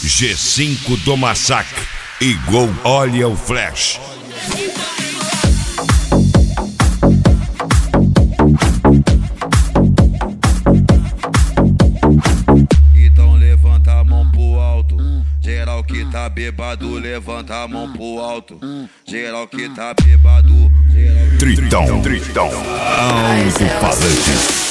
G5 do Massacre e Gol Olha o Flash. Então levanta a mão pro alto. Geral que tá bêbado, levanta a mão pro alto. Geral que tá bêbado. Tritão, alto-falante.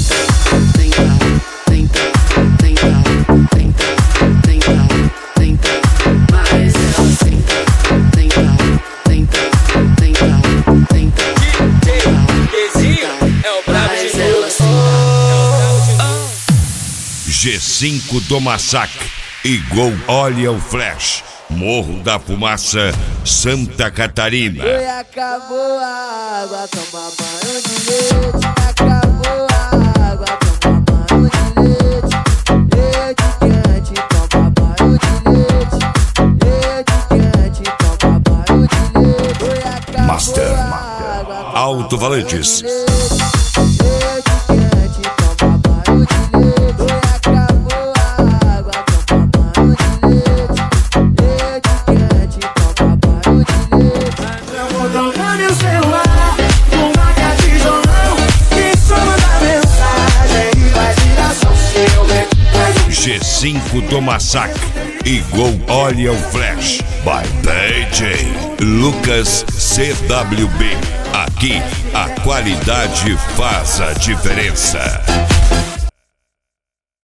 G5 do Massacre e Gol Olha o Flash. Morro da Fumaça, Santa Catarina. Oi, acabou a água, toma banho de leite. Acabou a água, toma banho de leite. Leite quente, toma banho de leite. Leite quente, toma banho de leite. Oi, acabou Master, a água, toma Alto-Valentes. banho de leite. Leite quente, toma banho de leite. Oi, acabou a água, toma banho de leite. Leite quente, toma banho de leite. Eu vou tocar meu celular, uma caixa de jornal, e só mandar mensagem e vai virar só seu bem. G5 do Massacre e Gol Olha o Flash. By DJ Lucas CWB. Aqui a qualidade faz a diferença.